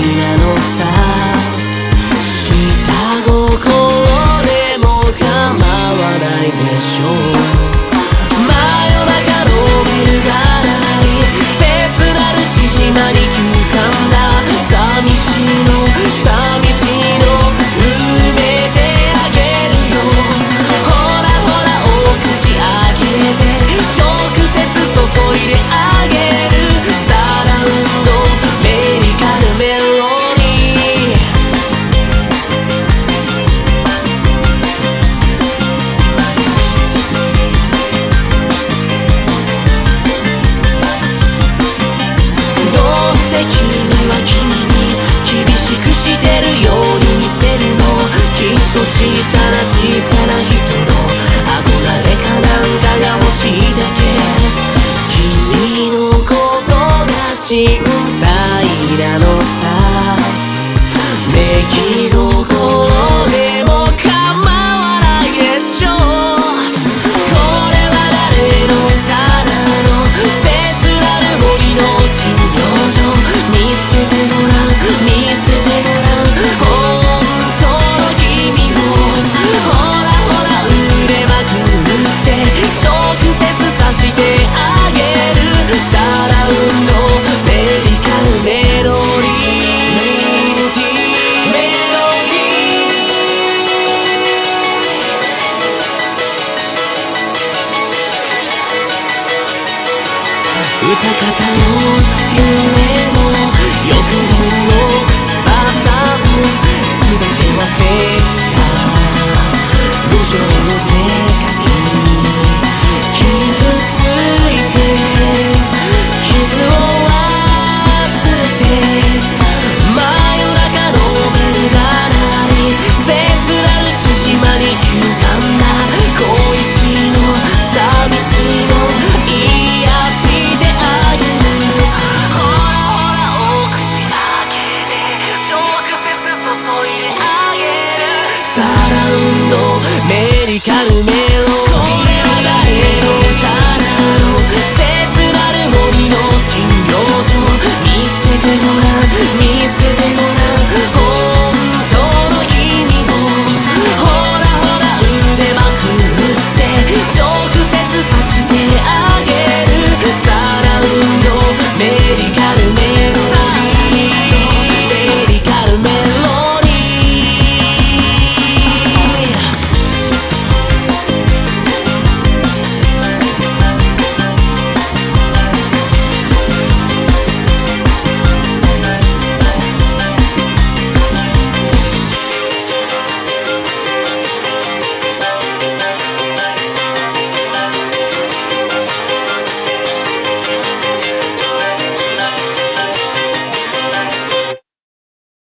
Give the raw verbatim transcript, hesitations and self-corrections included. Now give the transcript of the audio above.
なのさ。下心でも構わないでしょう。真夜中のビルが鳴り、切なるしじまに休館だ。寂しいの寂しいの埋めてあげるよ。ほらほらお口開けて直接注いであげる。サラウンドメディカルメロディー。どうして君は君に厳しくしてるように見せるの。きっと小さな小さな人の憧れかなんかが欲しいだけ。君のことが心配なのさ。出来心でも構わないでしょう。これは誰のただの切なる森の診療所。見せてごらん見せてごらん本当の君を。ほらほら腕まくって直接さしてあげる。サラウンドメディカルメロディー。歌方の夢も欲望の翼も全てはフェイクだ。無常の世界傷ついて傷を忘れて。真夜中のベルが鳴り、切なるしじまに休館だ。恋しいの寂しいの癒してあげる。ほらほらお口開けて直接注いであげる。サラウンドメディカルメロディー。これは誰の